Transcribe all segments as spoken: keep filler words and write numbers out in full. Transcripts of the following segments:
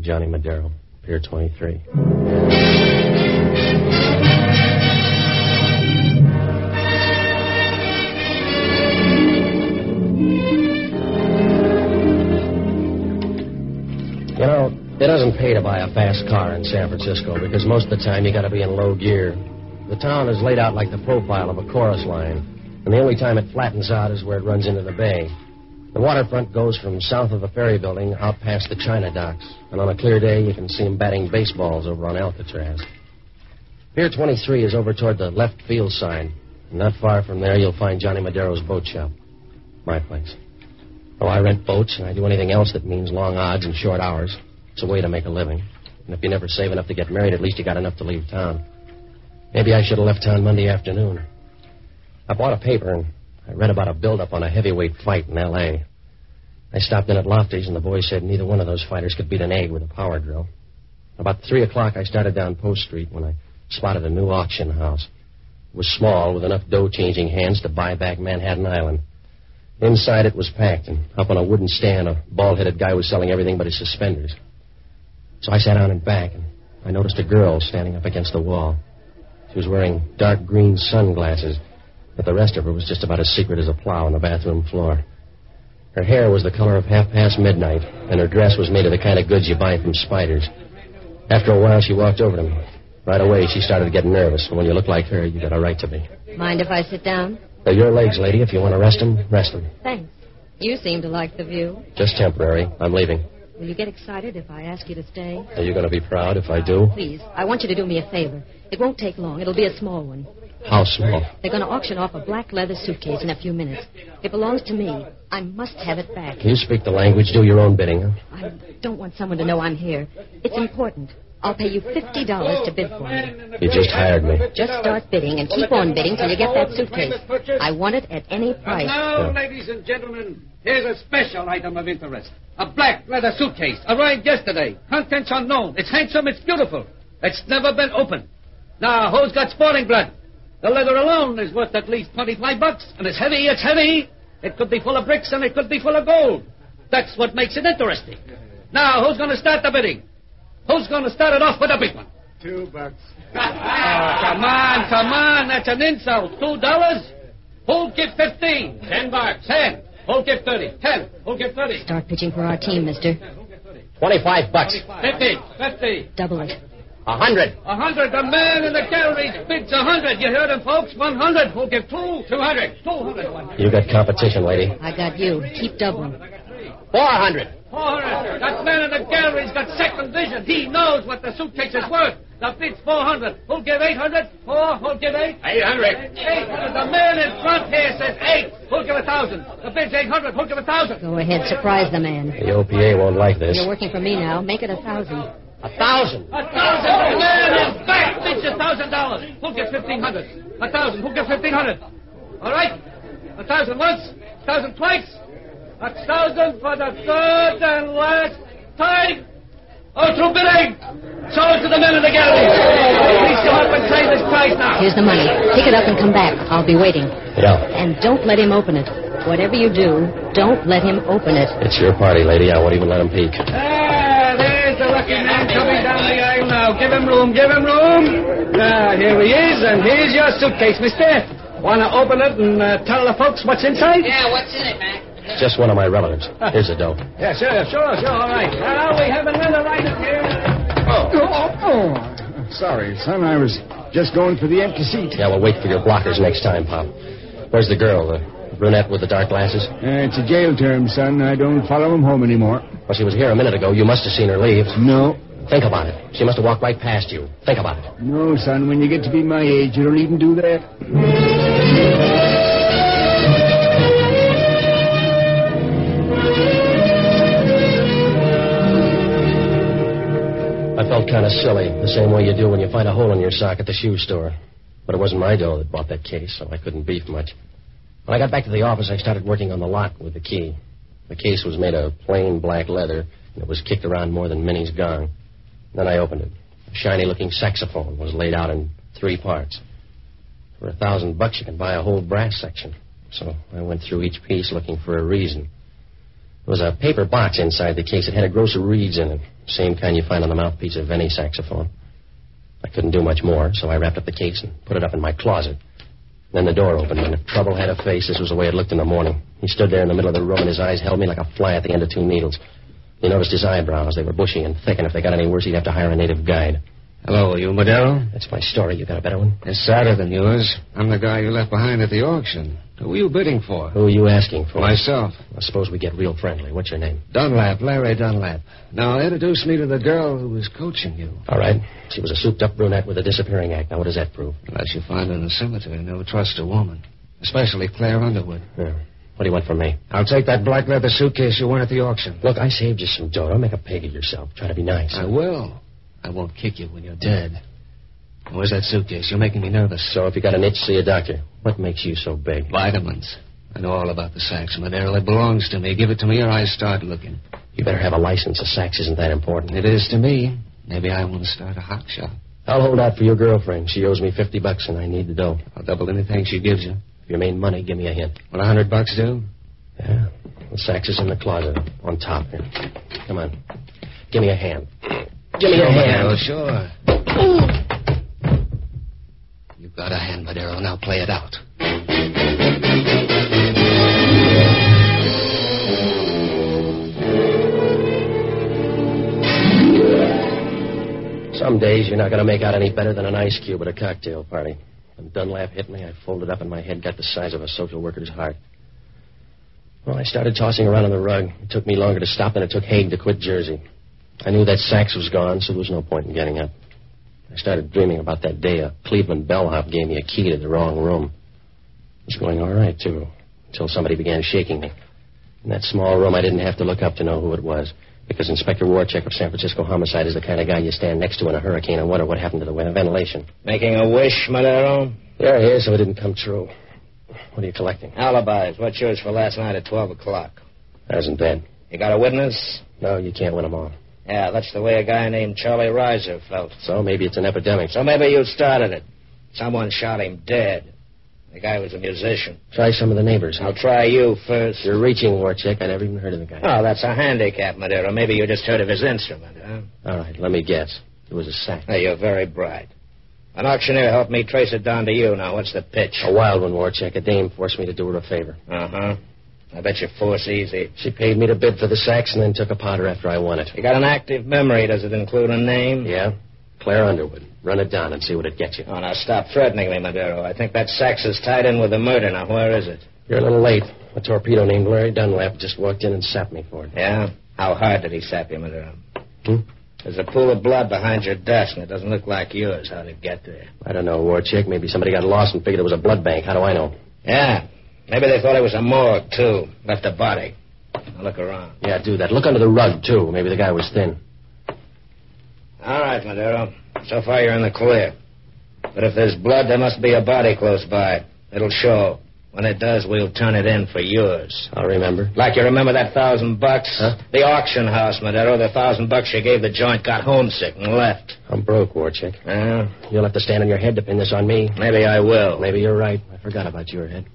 Johnny Madero, Pier twenty-three. You know, it doesn't pay to buy a fast car in San Francisco because most of the time you got to be in low gear. The town is laid out like the profile of a chorus line, and the only time it flattens out is where it runs into the bay. The waterfront goes from south of the ferry building out past the China docks, and on a clear day you can see them batting baseballs over on Alcatraz. Pier twenty-three is over toward the left field side, and not far from there you'll find Johnny Madero's boat shop. My place. Oh, I rent boats, and I do anything else that means long odds and short hours. It's a way to make a living. And if you never save enough to get married, at least you got enough to leave town. Maybe I should have left town Monday afternoon. I bought a paper, and I read about a build-up on a heavyweight fight in L A I stopped in at Lofty's, and the boys said neither one of those fighters could beat an egg with a power drill. About three o'clock, I started down Post Street when I spotted a new auction house. It was small, with enough dough-changing hands to buy back Manhattan Island. Inside it was packed, and up on a wooden stand, a bald-headed guy was selling everything but his suspenders. So I sat down in back, and I noticed a girl standing up against the wall. She was wearing dark green sunglasses, but the rest of her was just about as secret as a plow on the bathroom floor. Her hair was the color of half-past midnight, and her dress was made of the kind of goods you buy from Spiders. After a while, she walked over to me. Right away, she started getting nervous, and when you look like her, you got a right to be. Mind if I sit down? They're your legs, lady. If you want to rest them, rest them. Thanks. You seem to like the view. Just temporary. I'm leaving. Will you get excited if I ask you to stay? Are you going to be proud if I do? Please, I want you to do me a favor. It won't take long. It'll be a small one. How small? They're going to auction off a black leather suitcase in a few minutes. It belongs to me. I must have it back. Can you speak the language? Do your own bidding, huh? I don't want someone to know I'm here. It's important. I'll pay you fifty dollars to bid for it. You just hired me. Just start bidding and keep on bidding till you get that suitcase. I want it at any price. And now, yeah. Ladies and gentlemen, here's a special item of interest. A black leather suitcase. Arrived yesterday. Contents unknown. It's handsome. It's beautiful. It's never been opened. Now, who's got sporting blood? The leather alone is worth at least twenty-five bucks. And it's heavy. It's heavy. It could be full of bricks and it could be full of gold. That's what makes it interesting. Now, who's going to start the bidding? Who's going to start it off with a big one? Two bucks. Oh, come on, come on. That's an insult. Two dollars? Who'll give fifteen? Ten bucks. Ten. Who'll give thirty? Ten. Who'll give thirty? Start pitching for our team, mister. Twenty-five bucks. Fifty. Fifty. Double it. A hundred. A hundred. The man in the gallery bids a hundred. You heard him, folks? One hundred. Who'll give two? Two hundred. Two hundred. You got competition, lady. I got you. Keep doubling. Four hundred. Four hundred. That man in the gallery's got second vision. He knows what the suitcase is worth. The bid's four hundred. Who'll give eight hundred? Four. Who'll give eight? Eight hundred. Eight hundred. The man in front here says eight. Who'll give a thousand? The bid's eight hundred. Who'll give a thousand? Go ahead. Surprise the man. The O P A won't like this. You're working for me now. Make it a thousand. A thousand. A thousand. The man is back. Bids a thousand dollars. Who'll give fifteen hundred? A thousand. Who'll give fifteen hundred? All right. A thousand once. A thousand twice. A thousand for the third and last time. Oh, through bidding. Show it to the men in the gallery. Please come up and say this price now. Here's the money. Pick it up and come back. I'll be waiting. Yeah. And don't let him open it. Whatever you do, don't let him open it. It's your party, lady. I won't even let him peek. Ah, there's the lucky man coming down the aisle now. Give him room, give him room. Ah, here he is, and here's your suitcase, mister. Want to open it and uh, tell the folks what's inside? Yeah, what's in it, Mac? Just one of my relatives. Here's the dough. Yeah, sure, sure, sure, all right. Now, we have another item here. Oh. Oh, oh. Sorry, son. I was just going for the empty seat. Yeah, we'll wait for your blockers next time, Pop. Where's the girl, the brunette with the dark glasses? Uh, it's a jail term, son. I don't follow him home anymore. Well, she was here a minute ago. You must have seen her leave. No. Think about it. She must have walked right past you. Think about it. No, son. When you get to be my age, you don't even do that. I felt kind of silly, the same way you do when you find a hole in your sock at the shoe store. But it wasn't my dough that bought that case, so I couldn't beef much. When I got back to the office, I started working on the lock with the key. The case was made of plain black leather, and it was kicked around more than Minnie's gong. Then I opened it. A shiny-looking saxophone was laid out in three parts. For a thousand bucks, you can buy a whole brass section. So I went through each piece looking for a reason. There was a paper box inside the case. It had a grocer Reed's in it. Same kind you find on the mouthpiece of any saxophone. I couldn't do much more, so I wrapped up the case and put it up in my closet. Then the door opened, and if trouble had a face, this was the way it looked in the morning. He stood there in the middle of the room, and his eyes held me like a fly at the end of two needles. You noticed his eyebrows. They were bushy and thick, and if they got any worse, he'd have to hire a native guide. Hello, are you Madero? That's my story. You got a better one? It's sadder than yours. I'm the guy you left behind at the auction. Who were you bidding for? Who are you asking for? Myself. I suppose we get real friendly. What's your name? Dunlap, Larry Dunlap. Now, introduce me to the girl who was coaching you. All right. She was a souped-up brunette with a disappearing act. Now, what does that prove? Unless you find her in the cemetery, never trust a woman. Especially Claire Underwood. Yeah. What do you want from me? I'll take that black leather suitcase you won at the auction. Look, I saved you some dough. Don't make a pig of yourself. Try to be nice. I will. I won't kick you when you're dead. Where's that suitcase? You're making me nervous. So if you got an itch, see a doctor. What makes you so big? Vitamins. I know all about the sax, Madero. It belongs to me. Give it to me or I start looking. You better have a license. A sax isn't that important. It is to me. Maybe I want to start a hot shop. I'll hold out for your girlfriend. She owes me fifty bucks, and I need the dough. I'll double anything she gives you. If you mean money, give me a hint. Will a hundred bucks do? Yeah. The sax is in the closet on top here. Come on. Give me a hand. Give me a hand. Madero, sure. You've got a hand, Madero. Now play it out. Some days you're not going to make out any better than an ice cube at a cocktail party. When Dunlap hit me, I folded up and my head got the size of a social worker's heart. Well, I started tossing around on the rug. It took me longer to stop than it took Haig to quit Jersey. I knew that sax was gone, so there was no point in getting up. I started dreaming about that day a Cleveland bellhop gave me a key to the wrong room. It was going all right, too, until somebody began shaking me. In that small room, I didn't have to look up to know who it was, because Inspector Warchek of San Francisco Homicide is the kind of guy you stand next to in a hurricane and wonder what happened to the ventilation. Making a wish, Madero? Yeah, yeah, so it didn't come true. What are you collecting? Alibis. What's yours for last night at twelve o'clock? That isn't bad. You got a witness? No, you can't win them all. Yeah, that's the way a guy named Charlie Reiser felt. So maybe it's an epidemic. So maybe you started it. Someone shot him dead. The guy was a musician. Try some of the neighbors. I'll try you first. You're reaching, Warchek. I never even heard of the guy. Oh, that's a handicap, Madero. Maybe you just heard of his instrument, huh? All right, let me guess. It was a sax. Hey, you're very bright. An auctioneer helped me trace it down to you. Now, what's the pitch? A wild one, Warchek. A dame forced me to do her a favor. Uh-huh. I bet you force easy. She paid me to bid for the sax and then took a powder after I won it. You got an active memory. Does it include a name? Yeah. Claire Underwood. Run it down and see what it gets you. Oh, now stop threatening me, Madero. I think that sax is tied in with the murder. Now, where is it? You're a little late. A torpedo named Larry Dunlap just walked in and sapped me for it. Yeah? How hard did he sap you, Madero? Hmm? There's a pool of blood behind your desk, and it doesn't look like yours. How'd it get there? I don't know, Warchek. Maybe somebody got lost and figured it was a blood bank. How do I know? Yeah. Maybe they thought it was a morgue, too. Left a body. Now look around. Yeah, do that. Look under the rug, too. Maybe the guy was thin. All right, Madero. So far, you're in the clear. But if there's blood, there must be a body close by. It'll show. When it does, we'll turn it in for yours. I'll remember. Like you remember that thousand bucks? Huh? The auction house, Madero. The thousand bucks you gave the joint got homesick and left. I'm broke, Warchek. Uh, You'll have to stand on your head to pin this on me. maybe I will. Maybe you're right. I forgot about your head.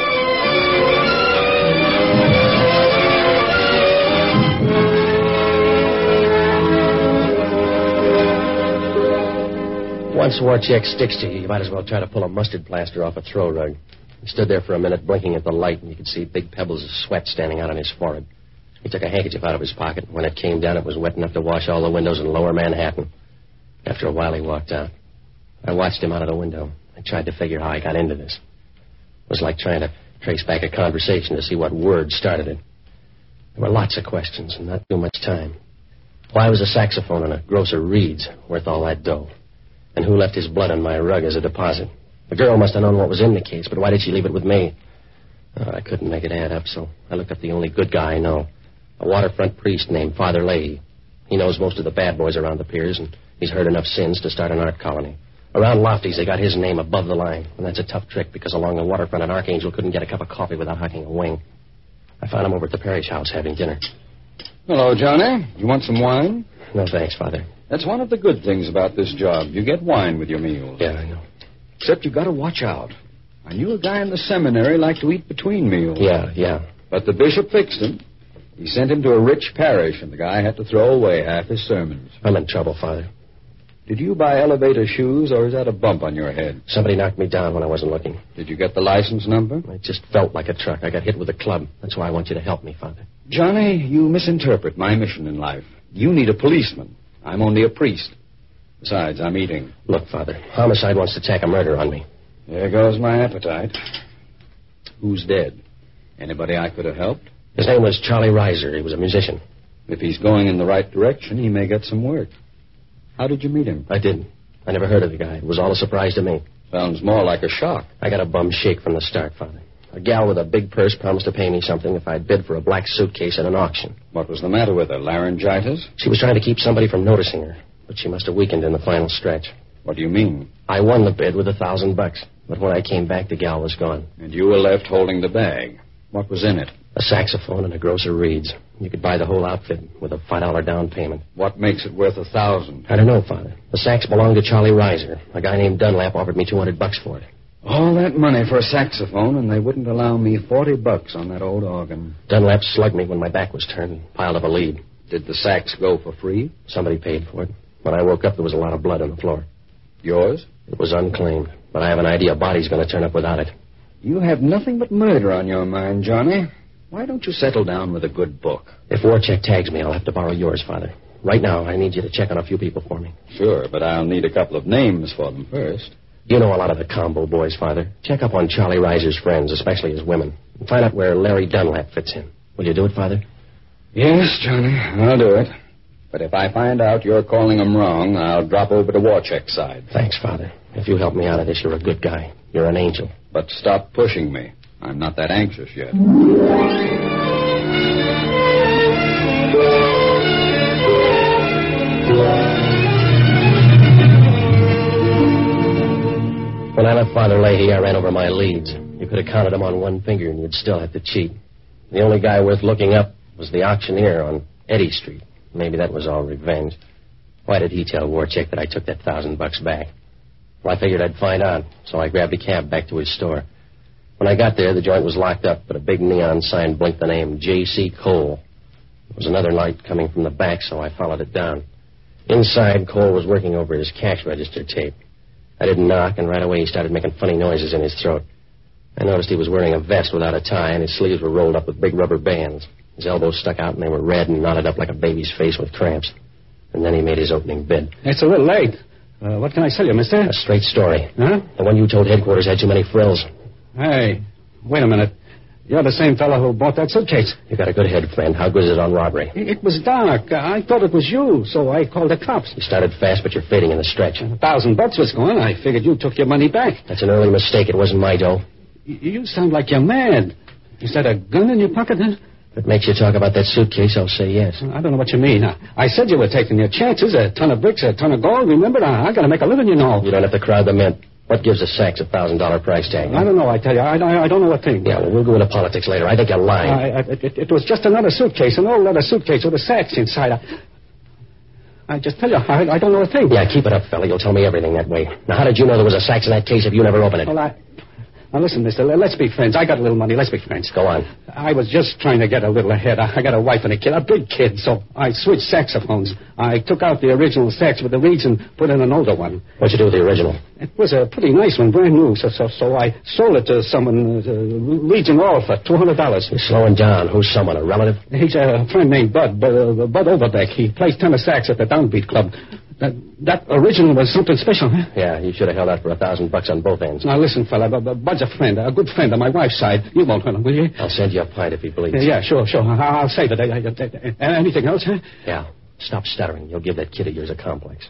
Once Warchek sticks to you, you might as well try to pull a mustard plaster off a throw rug. He stood there for a minute blinking at the light, and you could see big pebbles of sweat standing out on his forehead. He took a handkerchief out of his pocket. When it came down, it was wet enough to wash all the windows in lower Manhattan. After a while, he walked out. I watched him out of the window. I tried to figure how he got into this. It was like trying to trace back a conversation to see what word started it. There were lots of questions and not too much time. Why was a saxophone in a grocer Reed's worth all that dough? And who left his blood on my rug as a deposit? The girl must have known what was in the case, but why did she leave it with me? Oh, I couldn't make it add up, so I looked up the only good guy I know, a waterfront priest named Father Leahy. He knows most of the bad boys around the piers, and he's heard enough sins to start an art colony. Around Lofty's, they got his name above the line, and that's a tough trick because along the waterfront, an Archangel couldn't get a cup of coffee without hucking a wing. I found him over at the parish house having dinner. Hello, Johnny. You want some wine? No, thanks, Father. That's one of the good things about this job. You get wine with your meals. Yeah, I know. Except you got to watch out. I knew a guy in the seminary liked to eat between meals. Yeah, yeah. But the bishop fixed him. He sent him to a rich parish, and the guy had to throw away half his sermons. I'm in trouble, Father. Did you buy elevator shoes, or is that a bump on your head? Somebody knocked me down when I wasn't looking. Did you get the license number? It just felt like a truck. I got hit with a club. That's why I want you to help me, Father. Johnny, you misinterpret my mission in life. You need a policeman. I'm only a priest. Besides, I'm eating. Look, Father, homicide wants to tack a murder on me. There goes my appetite. Who's dead? Anybody I could have helped? His name was Charlie Reiser. He was a musician. If he's going in the right direction, he may get some work. How did you meet him? I didn't. I never heard of the guy. It was all a surprise to me. Sounds more like a shock. I got a bum shake from the start, Father. A gal with a big purse promised to pay me something if I'd bid for a black suitcase at an auction. What was the matter with her? Laryngitis? She was trying to keep somebody from noticing her, but she must have weakened in the final stretch. What do you mean? I won the bid with a thousand bucks, but when I came back, the gal was gone. And you were left holding the bag. What was in it? A saxophone and a gross of reeds. You could buy the whole outfit with a five dollar down payment. What makes it worth a thousand? I don't know, Father. The sax belonged to Charlie Reiser. A guy named Dunlap offered me two hundred bucks for it. All that money for a saxophone, and they wouldn't allow me forty bucks on that old organ. Dunlap slugged me when my back was turned and piled up a lead. Did the sax go for free? Somebody paid for it. When I woke up, there was a lot of blood on the floor. Yours? It was unclaimed, but I have an idea a body's going to turn up without it. You have nothing but murder on your mind, Johnny. Why don't you settle down with a good book? If Warcheck tags me, I'll have to borrow yours, Father. Right now, I need you to check on a few people for me. Sure, but I'll need a couple of names for them first. You know a lot of the combo boys, Father. Check up on Charlie Reiser's friends, especially his women, and find out where Larry Dunlap fits in. Will you do it, Father? Yes, Johnny, I'll do it. But if I find out you're calling them wrong, I'll drop over to Warcheck's side. Thanks, Father. If you help me out of this, you're a good guy. You're an angel. But stop pushing me. I'm not that anxious yet. When I left Father Leahy, I ran over my leads. You could have counted them on one finger, and you'd still have to cheat. The only guy worth looking up was the auctioneer on Eddy Street. Maybe that was all revenge. Why did he tell Warcheck that I took that thousand bucks back? Well, I figured I'd find out, so I grabbed a cab back to his store. When I got there, the joint was locked up, but a big neon sign blinked the name J C. Cole. There was another light coming from the back, so I followed it down. Inside, Cole was working over his cash register tape. I didn't knock, and right away he started making funny noises in his throat. I noticed he was wearing a vest without a tie, and his sleeves were rolled up with big rubber bands. His elbows stuck out, and they were red and knotted up like a baby's face with cramps. And then he made his opening bid. It's a little late. Uh, what can I tell you, mister? A straight story. Huh? The one you told headquarters had too many frills. Hey, wait a minute. You're the same fellow who bought that suitcase. You got a good head, friend. How good is it on robbery? It was dark. I thought it was you, so I called the cops. You started fast, but you're fading in the stretch. A thousand bucks was gone. I figured you took your money back. That's an early mistake. It wasn't my dough. You sound like you're mad. Is that a gun in your pocket, huh? If it makes you talk about that suitcase, I'll say yes. I don't know what you mean. I, I said you were taking your chances. A ton of bricks, a ton of gold. Remember, I, I got to make a living, you know. You don't have to crowd the mint. What gives a sax a thousand dollar price tag? I don't know, I tell you. I, I, I don't know a thing. Yeah, well, we'll go into politics later. I think you're lying. I, I, it, it was just another suitcase, an old leather suitcase with a sax inside. I, I just tell you, I, I don't know a thing. Yeah, keep it up, fella. You'll tell me everything that way. Now, how did you know there was a sax in that case if you never opened it? Well, I... Now, listen, mister, let's be friends. I got a little money. Let's be friends. Go on. I was just trying to get a little ahead. I, I got a wife and a kid, a big kid, so I switched saxophones. I took out the original sax with the reeds and put in an older one. What'd you do with the original? It was a pretty nice one, brand new, so so, so I sold it to someone, uh, Legion All, for two hundred dollars. You're slowing down. Who's someone, a relative? He's a friend named Bud, Bud, uh, Bud Overbeck. He plays tenor sax at the Downbeat Club. That, that original was something special, huh? Yeah, you should have held out for a thousand bucks on both ends. Now, listen, fella, Bud's a friend, a good friend on my wife's side. You won't hurt him, will you? I'll send you a pint if he bleeds. Yeah, yeah, sure, sure. I'll save it. Anything else, huh? Yeah. Stop stuttering. You'll give that kid of yours a complex.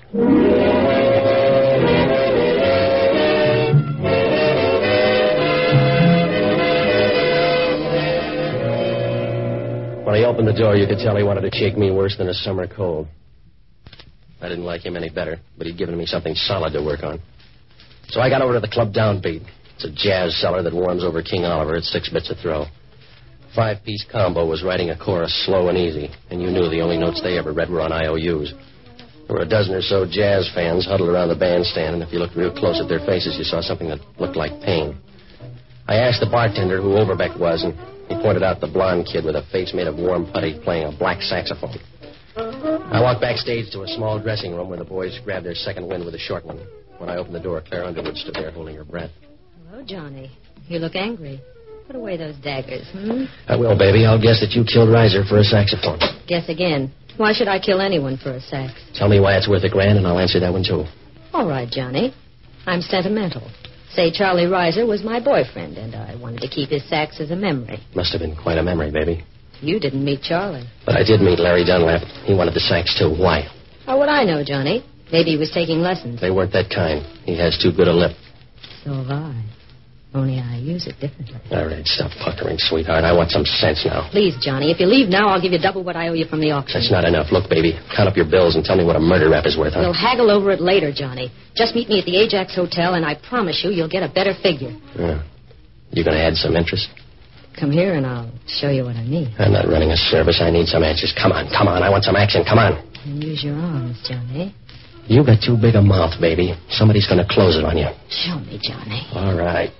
When he opened the door, you could tell he wanted to shake me worse than a summer cold. I didn't like him any better, but he'd given me something solid to work on. So I got over to the club Downbeat. It's a jazz cellar that warms over King Oliver at six bits a throw. Five-piece combo was writing a chorus slow and easy, and you knew the only notes they ever read were on I O Us. There were a dozen or so jazz fans huddled around the bandstand, and if you looked real close at their faces, you saw something that looked like pain. I asked the bartender who Overbeck was, and he pointed out the blonde kid with a face made of warm putty playing a black saxophone. I walked backstage to a small dressing room where the boys grabbed their second wind with a short one. When I opened the door, Claire Underwood stood there holding her breath. Hello, Johnny. You look angry. Put away those daggers, hmm? I will, baby. I'll guess that you killed Reiser for a saxophone. Guess again. Why should I kill anyone for a sax? Tell me why it's worth a grand, and I'll answer that one, too. All right, Johnny. I'm sentimental. Say Charlie Reiser was my boyfriend, and I wanted to keep his sax as a memory. Must have been quite a memory, baby. You didn't meet Charlie. But I did meet Larry Dunlap. He wanted the sax, too. Why? How would I know, Johnny? Maybe he was taking lessons. They weren't that kind. He has too good a lip. So have I. Only I use it differently. All right, stop puckering, sweetheart. I want some sense now. Please, Johnny, if you leave now, I'll give you double what I owe you from the auction. That's not enough. Look, baby, count up your bills and tell me what a murder rap is worth, huh? We'll haggle over it later, Johnny. Just meet me at the Ajax Hotel, and I promise you you'll get a better figure. Yeah. You going to add some interest? Come here, and I'll show you what I mean. I'm not running a service. I need some answers. Come on, come on. I want some action. Come on. And use your arms, Johnny. You got too big a mouth, baby. Somebody's going to close it on you. Show me, Johnny. All right.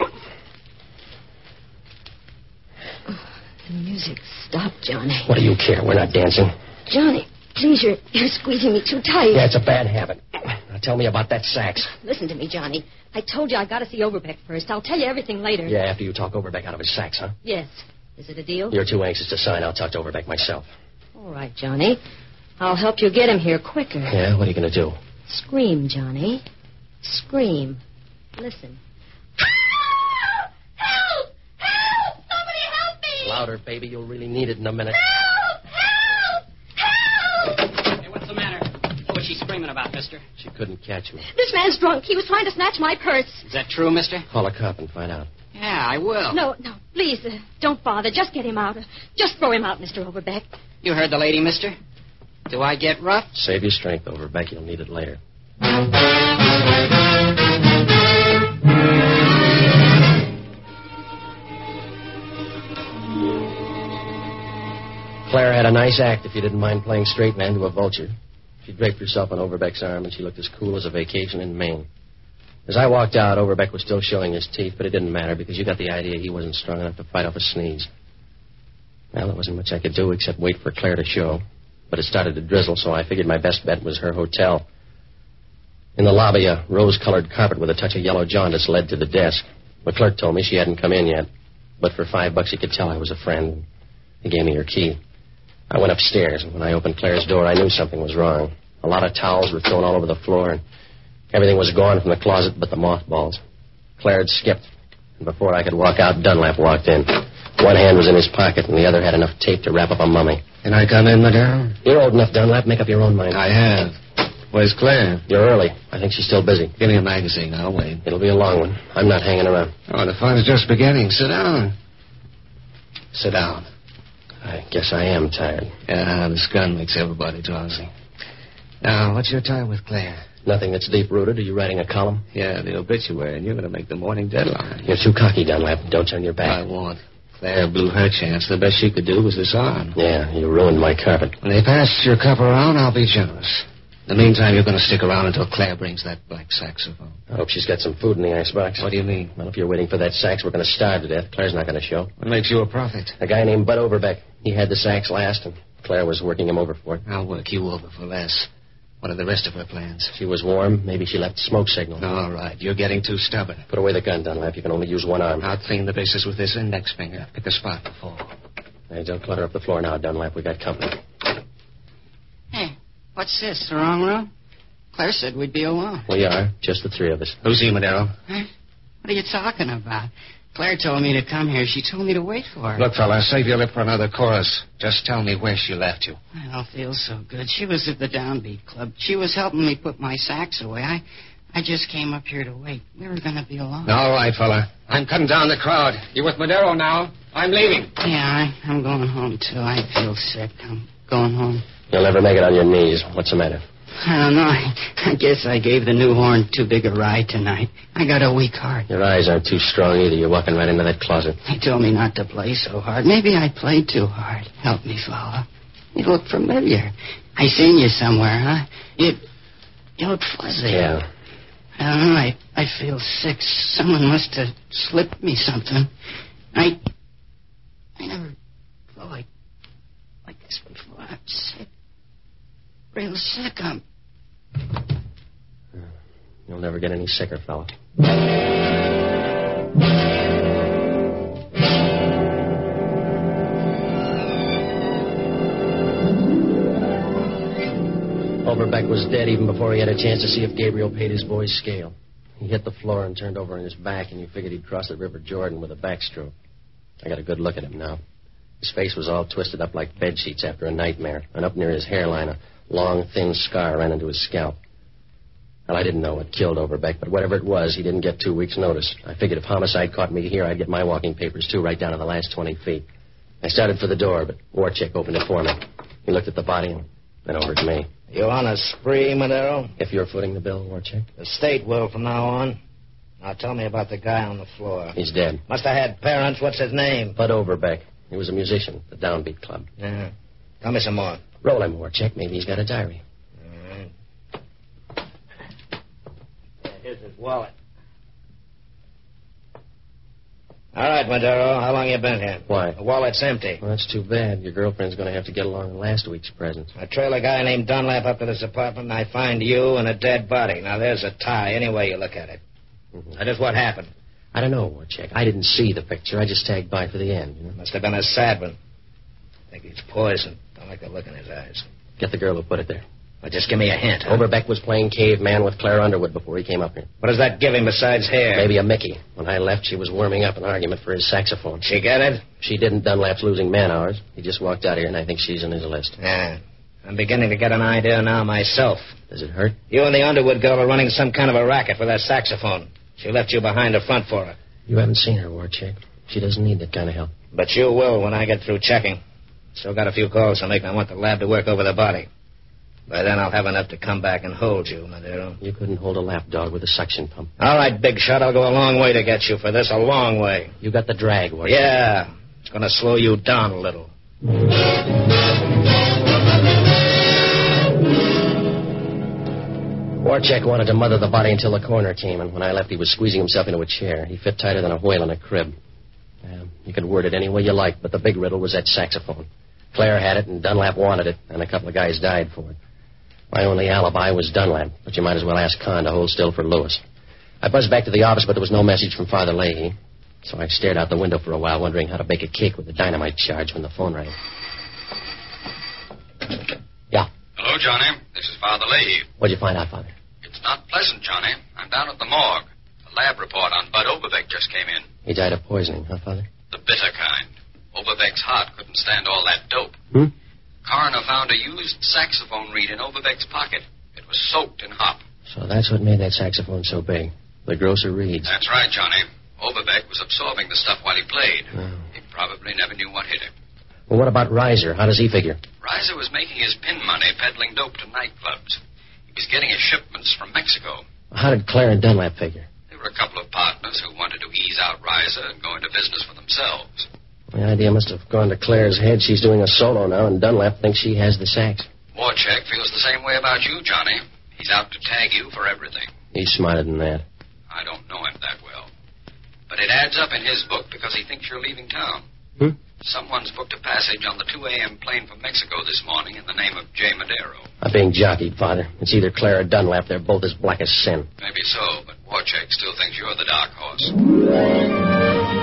The music stopped, Johnny. What do you care? We're not dancing. Johnny, please, you're, you're squeezing me too tight. Yeah, it's a bad habit. Now tell me about that sax. Listen to me, Johnny. I told you I got to see Overbeck first. I'll tell you everything later. Yeah, after you talk Overbeck out of his sax, huh? Yes. Is it a deal? You're too anxious to sign. I'll talk to Overbeck myself. All right, Johnny. I'll help you get him here quicker. Yeah, what are you going to do? Scream, Johnny. Scream. Listen. Louder, baby. You'll really need it in a minute. Help! Help! Help! Hey, what's the matter? What was she screaming about, mister? She couldn't catch me. This man's drunk. He was trying to snatch my purse. Is that true, mister? Call a cop and find out. Yeah, I will. No, no, please, uh, don't bother. Just get him out. Uh, just throw him out, Mister Overbeck. You heard the lady, mister. Do I get rough? Save your strength, Overbeck. You'll need it later. Claire had a nice act, if you didn't mind playing straight man to a vulture. She draped herself on Overbeck's arm, and she looked as cool as a vacation in Maine. As I walked out, Overbeck was still showing his teeth, but it didn't matter because you got the idea he wasn't strong enough to fight off a sneeze. Well, there wasn't much I could do except wait for Claire to show. But it started to drizzle, so I figured my best bet was her hotel. In the lobby, a rose-colored carpet with a touch of yellow jaundice led to the desk. The clerk told me she hadn't come in yet, but for five bucks he could tell I was a friend. He gave me her key. I went upstairs, and when I opened Claire's door, I knew something was wrong. A lot of towels were thrown all over the floor, and everything was gone from the closet but the mothballs. Claire had skipped, and before I could walk out, Dunlap walked in. One hand was in his pocket, and the other had enough tape to wrap up a mummy. Can I come in, Madero? You're old enough, Dunlap. Make up your own mind. I have. Where's Claire? You're early. I think she's still busy. Give me a magazine. I'll wait. It'll be a long one. I'm not hanging around. Oh, the fun's just beginning. Sit down. Sit down. I guess I am tired. Yeah, this gun makes everybody drowsy. Now, what's your time with Claire? Nothing that's deep-rooted. Are you writing a column? Yeah, the obituary, and you're going to make the morning deadline. You're too cocky, Dunlap. Don't turn your back. I won't. Claire blew her chance. The best she could do was disarm. Yeah, you ruined my carpet. When they pass your cup around, I'll be generous. In the meantime, you're going to stick around until Claire brings that black saxophone. I hope she's got some food in the icebox. What do you mean? Well, if you're waiting for that sax, we're going to starve to death. Claire's not going to show. What makes you a prophet? A guy named Bud Overbeck. He had the sax last, and Claire was working him over for it. I'll work you over for less. What are the rest of her plans? She was warm. Maybe she left a smoke signal. All right. You're getting too stubborn. Put away the gun, Dunlap. You can only use one arm. I'll clean the bases with this index finger. Pick a spot to fall. Hey, don't clutter up the floor now, Dunlap. We got company. Hey, what's this, the wrong room? Claire said we'd be alone. We are. Just the three of us. Who's he, Madero? Huh? What are you talking about? Claire told me to come here. She told me to wait for her. Look, fella, save your lip for another chorus. Just tell me where she left you. I don't feel so good. She was at the Downbeat Club. She was helping me put my sax away. I I just came up here to wait. We were going to be alone. All right, fella. I'm cutting down the crowd. You with Madero now? I'm leaving. Yeah, I, I'm going home, too. I feel sick. I'm going home. You'll never make it on your knees. What's the matter? I don't know. I, I guess I gave the new horn too big a ride tonight. I got a weak heart. Your eyes aren't too strong either. You're walking right into that closet. They told me not to play so hard. Maybe I played too hard. Help me, fella. You look familiar. I seen you somewhere, huh? You, you look fuzzy. Yeah. I don't know. I, I feel sick. Someone must have slipped me something. I... I never felt like... like this before. I'm sick. Real sick. I'm... You'll never get any sicker, fella. Overbeck was dead even before he had a chance to see if Gabriel paid his boy's scale. He hit the floor and turned over on his back, and you figured he'd cross the River Jordan with a backstroke. I got a good look at him now. His face was all twisted up like bed sheets after a nightmare, and up near his hairline, a long, thin scar ran into his scalp. Well, I didn't know what killed Overbeck, but whatever it was, he didn't get two weeks' notice. I figured if homicide caught me here, I'd get my walking papers, too, right down to the last twenty feet. I started for the door, but Warchick opened it for me. He looked at the body and then over to me. You on a spree, Madero? If you're footing the bill, Warchick. The state will from now on. Now tell me about the guy on the floor. He's dead. Must have had parents. What's his name? Bud Overbeck. He was a musician at the Downbeat Club. Yeah. Tell me some more. Roll him, Warchick. Maybe he's got a diary. All right. Yeah, here's his wallet. All right, Madero. How long you been here? Why? The wallet's empty. Well, that's too bad. Your girlfriend's going to have to get along in last week's presents. I trail a guy named Dunlap up to this apartment, and I find you and a dead body. Now, there's a tie, any way you look at it. Mm-hmm. Now, just what happened? I don't know, Warchick. I didn't see the picture. I just tagged by for the end, you know? Must have been a sad one. I think he's poisoned. Don't like the look in his eyes. Get the girl who put it there. Well, just give me a hint. Huh? Overbeck was playing caveman with Claire Underwood before he came up here. What does that give him besides hair? Maybe a Mickey. When I left, she was warming up an argument for his saxophone. She get it? She didn't. Dunlap's losing man hours. He just walked out here, and I think she's in his list. Yeah. I'm beginning to get an idea now myself. Does it hurt? You and the Underwood girl are running some kind of a racket with that saxophone. She left you behind the front for her. You haven't seen her, Warchick. She doesn't need that kind of help. But you will when I get through checking. Still got a few calls to make, and I want the lab to work over the body. By then, I'll have enough to come back and hold you, Madero. You couldn't hold a lapdog with a suction pump. All right, big shot. I'll go a long way to get you for this. A long way. You got the drag, Warchick. Yeah. It's going to slow you down a little. Warchick wanted to mother the body until the coroner came, and when I left, he was squeezing himself into a chair. He fit tighter than a whale in a crib. Yeah, you could word it any way you like, but the big riddle was that saxophone. Claire had it, and Dunlap wanted it, and a couple of guys died for it. My only alibi was Dunlap, but you might as well ask Kahn to hold still for Lewis. I buzzed back to the office, but there was no message from Father Leahy, so I stared out the window for a while, wondering how to bake a cake with a dynamite charge when the phone rang. Yeah. Hello, Johnny. This is Father Leahy. What'd you find out, Father? It's not pleasant, Johnny. I'm down at the morgue. The lab report on Bud Overbeck just came in. He died of poisoning, huh, Father? The bitter kind. Overbeck's heart couldn't stand all that dope. Hmm? Coroner found a used saxophone reed in Overbeck's pocket. It was soaked in hop. So that's what made that saxophone so big. The grosser reeds. That's right, Johnny. Overbeck was absorbing the stuff while he played. Oh. He probably never knew what hit him. Well, what about Reiser? How does he figure? Reiser was making his pin money peddling dope to nightclubs. He was getting his shipments from Mexico. How did Claire and Dunlap figure? There were a couple of partners who wanted to ease out Reiser and go into business for themselves. The idea must have gone to Claire's head. She's doing a solo now, and Dunlap thinks she has the sax. Warchick feels the same way about you, Johnny. He's out to tag you for everything. He's smarter than that. I don't know him that well. But it adds up in his book because he thinks you're leaving town. Hmm? Someone's booked a passage on the two a.m. plane from Mexico this morning in the name of Jay Madero. I'm being jockeyed, Father. It's either Claire or Dunlap. They're both as black as sin. Maybe so, but Warchick still thinks you're the dark horse.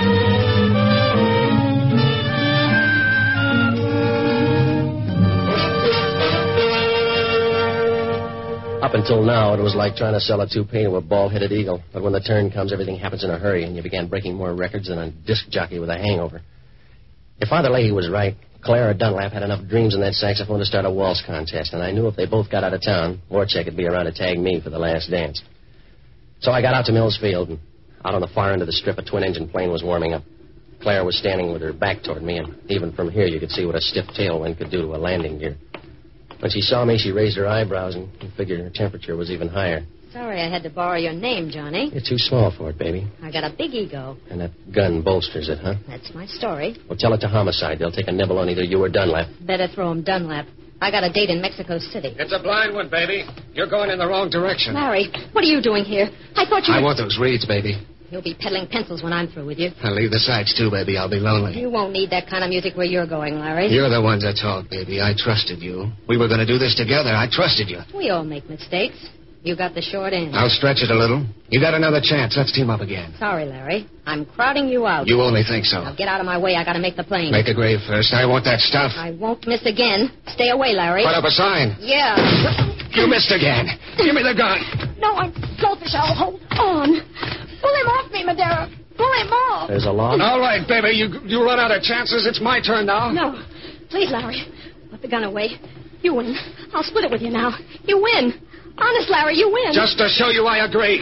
Up until now, it was like trying to sell a toupee to a bald-headed eagle. But when the turn comes, everything happens in a hurry, and you began breaking more records than a disc jockey with a hangover. If Father Leahy was right, Claire or Dunlap had enough dreams in that saxophone to start a waltz contest, and I knew if they both got out of town, Warchick would be around to tag me for the last dance. So I got out to Mills Field, and out on the far end of the strip, a twin-engine plane was warming up. Claire was standing with her back toward me, and even from here, you could see what a stiff tailwind could do to a landing gear. When she saw me, she raised her eyebrows and figured her temperature was even higher. Sorry I had to borrow your name, Johnny. You're too small for it, baby. I got a big ego. And that gun bolsters it, huh? That's my story. Well, tell it to Homicide. They'll take a nibble on either you or Dunlap. Better throw him Dunlap. I got a date in Mexico City. It's a blind one, baby. You're going in the wrong direction. Larry, what are you doing here? I thought you I were... want those reeds, baby. You'll be peddling pencils when I'm through with you. I'll leave the sax, too, baby. I'll be lonely. You won't need that kind of music where you're going, Larry. You're the ones that talk, baby. I trusted you. We were going to do this together. I trusted you. We all make mistakes. You got the short end. I'll stretch it a little. You got another chance. Let's team up again. Sorry, Larry. I'm crowding you out. You only think so. Now get out of my way. I got to make the plane. Make a grave first. I want that stuff. I won't miss again. Stay away, Larry. Put up a sign. Yeah. You missed again. Give me the gun. No, I'm selfish. I'll hold on. Pull him off me, Madero. Pull him off. There's a log. All right, baby. You you run out of chances. It's my turn now. No. Please, Larry. Put the gun away. You win. I'll split it with you now. You win. Honest, Larry, you win. Just to show you I agree.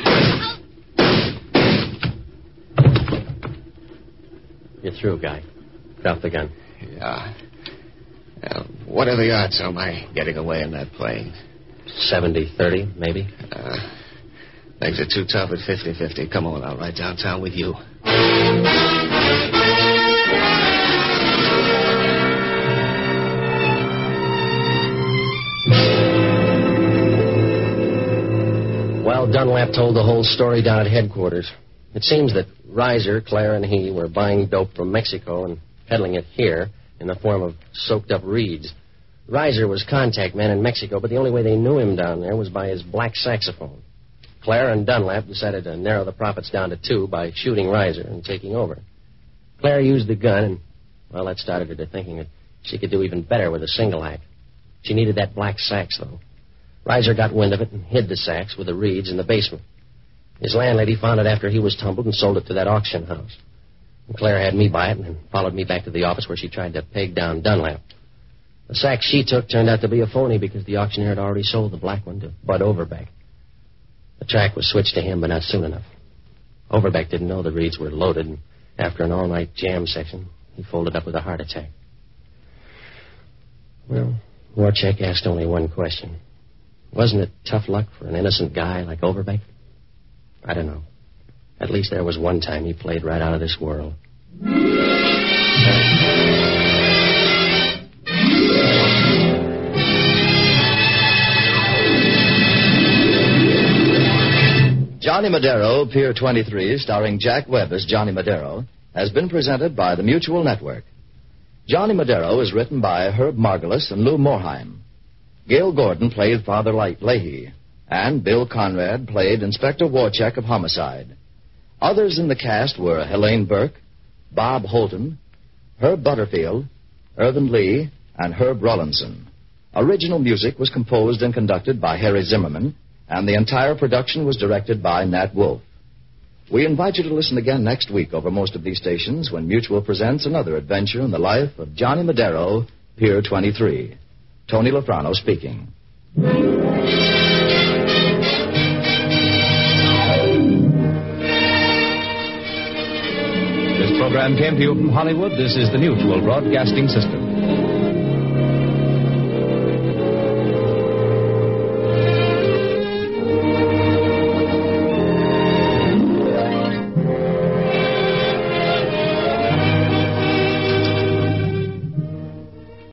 You're through, Guy. Drop the gun. Yeah. Well, what are the odds of my getting away in that plane? seventy thirty, maybe. Uh, things are too tough at fifty-fifty. Come on, I'll ride downtown with you. Well, Dunlap told the whole story down at headquarters. It seems that Reiser, Claire, and he were buying dope from Mexico and peddling it here in the form of soaked-up reeds. Reiser was contact man in Mexico, but the only way they knew him down there was by his black saxophone. Claire and Dunlap decided to narrow the profits down to two by shooting Reiser and taking over. Claire used the gun, and, well, that started her to thinking that she could do even better with a single act. She needed that black sax, though. Reiser got wind of it and hid the sax with the reeds in the basement. His landlady found it after he was tumbled and sold it to that auction house. And Claire had me buy it and then followed me back to the office where she tried to peg down Dunlap. The sax she took turned out to be a phony because the auctioneer had already sold the black one to Bud Overbeck. The track was switched to him, but not soon enough. Overbeck didn't know the reeds were loaded, and after an all-night jam section, he folded up with a heart attack. Well, Warchek asked only one question. Wasn't it tough luck for an innocent guy like Overbeck? I don't know. At least there was one time he played right out of this world. Johnny Madero, Pier twenty-three, starring Jack Webb as Johnny Madero, has been presented by the Mutual Network. Johnny Madero is written by Herb Margolis and Lou Morheim. Gail Gordon played Father Leahy, and Bill Conrad played Inspector Warchek of Homicide. Others in the cast were Helene Burke, Bob Holton, Herb Butterfield, Irvin Lee, and Herb Rollinson. Original music was composed and conducted by Harry Zimmerman, and the entire production was directed by Nat Wolff. We invite you to listen again next week over most of these stations when Mutual presents another adventure in the life of Johnny Madero, Pier twenty-three. Tony Lafrano speaking. This program came to you from Hollywood. This is the Mutual Broadcasting System.